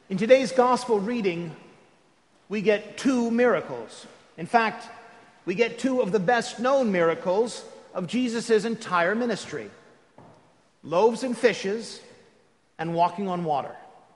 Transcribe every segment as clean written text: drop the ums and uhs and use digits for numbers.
In today's gospel reading, we get two miracles. In fact, we get two of the best-known miracles of Jesus' entire ministry: loaves and fishes and walking on water.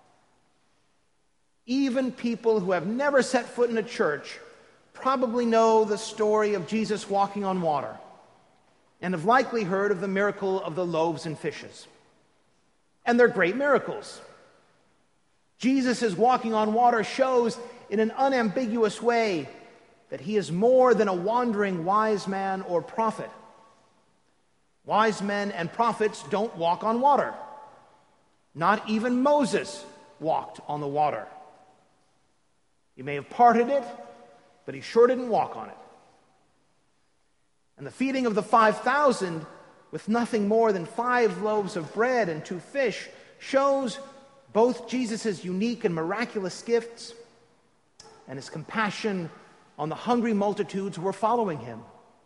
Even people who have never set foot in a church probably know the story of Jesus walking on water and have likely heard of the miracle of the loaves and fishes. And they're great miracles. Jesus' walking on water shows in an unambiguous way that he is more than a wandering wise man or prophet. Wise men and prophets don't walk on water. Not even Moses walked on the water. He may have parted it, but he sure didn't walk on it. And the feeding of the 5,000 with nothing more than 5 loaves of bread and 2 fish shows both Jesus' unique and miraculous gifts and his compassion on the hungry multitudes who were following him.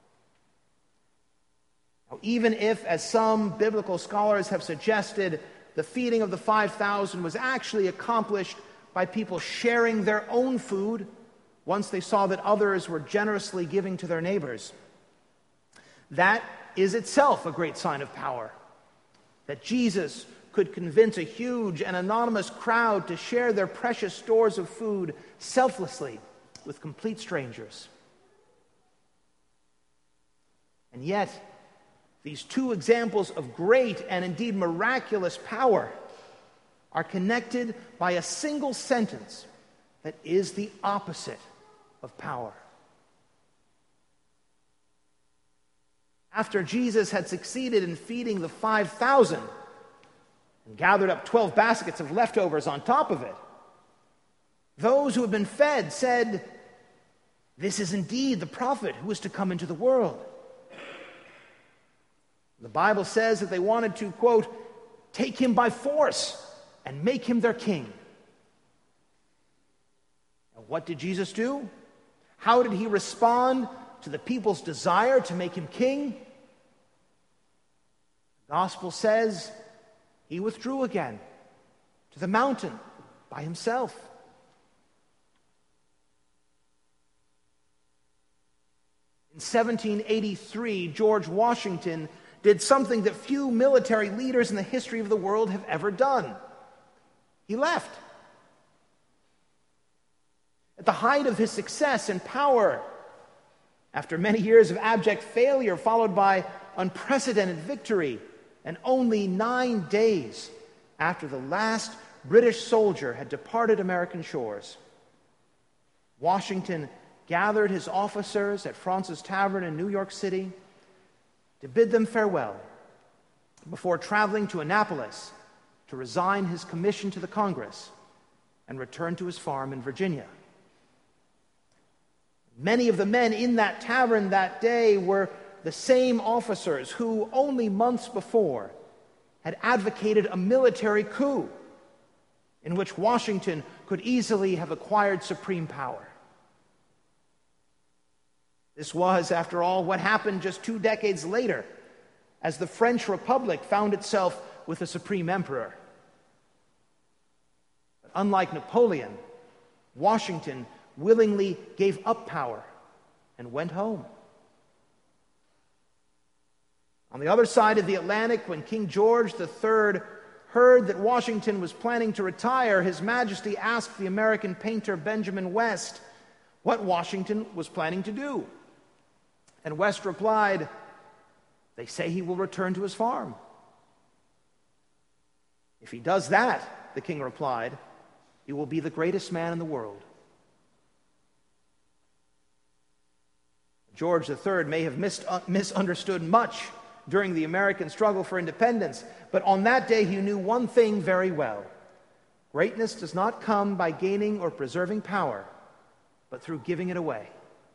Now, even if, as some biblical scholars have suggested, the feeding of the 5,000 was actually accomplished by people sharing their own food once they saw that others were generously giving to their neighbors, that is itself a great sign of power. That Jesus could convince a huge and anonymous crowd to share their precious stores of food selflessly with complete strangers. And yet, these two examples of great and indeed miraculous power are connected by a single sentence that is the opposite of power. After Jesus had succeeded in feeding the 5,000 and gathered up 12 baskets of leftovers on top of it, those who had been fed said, "This is indeed the prophet who is to come into the world." The Bible says that they wanted to, quote, "take him by force and make him their king." And what did Jesus do? How did he respond to the people's desire to make him king? The gospel says he withdrew again to the mountain by himself. In 1783, George Washington did something that few military leaders in the history of the world have ever done. He left. At the height of his success and power, after many years of abject failure followed by unprecedented victory, and only 9 days after the last British soldier had departed American shores, Washington gathered his officers at Fraunces Tavern in New York City to bid them farewell before traveling to Annapolis to resign his commission to the Congress and return to his farm in Virginia. Many of the men in that tavern that day were the same officers who only months before had advocated a military coup in which Washington could easily have acquired supreme power. This was, after all, what happened just 2 decades later as the French Republic found itself with a supreme emperor. But unlike Napoleon, Washington willingly gave up power and went home. On the other side of the Atlantic, when King George III heard that Washington was planning to retire, His Majesty asked the American painter Benjamin West what Washington was planning to do. And West replied, "They say he will return to his farm." "If he does that," the king replied, "he will be the greatest man in the world." George III may have misunderstood much during the American struggle for independence, but on that day he knew one thing very well. Greatness does not come by gaining or preserving power, but through giving it away.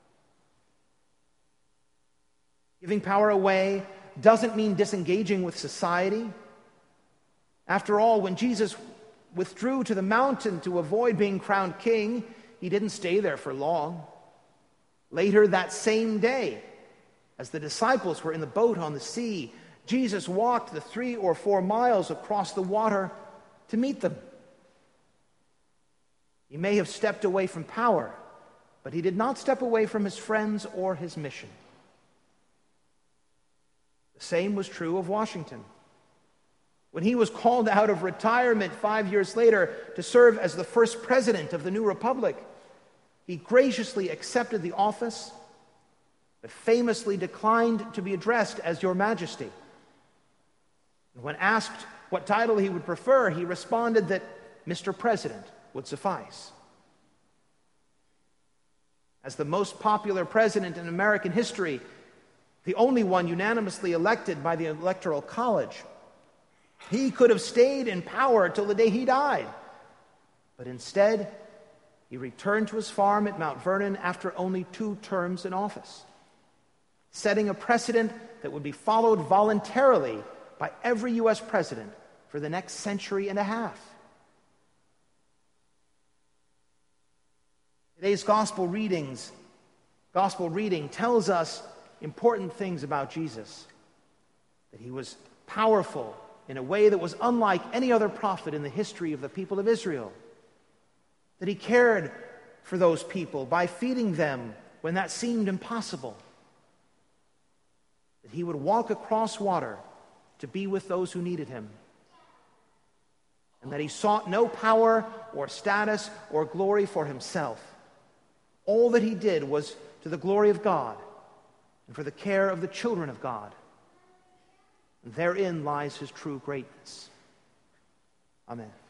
Giving power away doesn't mean disengaging with society. After all, when Jesus withdrew to the mountain to avoid being crowned king, he didn't stay there for long. Later that same day, as the disciples were in the boat on the sea, Jesus walked the 3 or 4 miles across the water to meet them. He may have stepped away from power, but he did not step away from his friends or his mission. The same was true of Washington. When he was called out of retirement 5 years later to serve as the first president of the new republic, he graciously accepted the office, but famously declined to be addressed as Your Majesty. And when asked what title he would prefer, he responded that Mr. President would suffice. As the most popular president in American history, the only one unanimously elected by the Electoral College, he could have stayed in power till the day he died. But instead, he returned to his farm at Mount Vernon after only 2 terms in office, setting a precedent that would be followed voluntarily by every U.S. president for the next century and a half. Today's gospel reading tells us important things about Jesus. That he was powerful in a way that was unlike any other prophet in the history of the people of Israel. That he cared for those people by feeding them when that seemed impossible. That he would walk across water to be with those who needed him. And that he sought no power or status or glory for himself. All that he did was to the glory of God and for the care of the children of God. And therein lies his true greatness. Amen.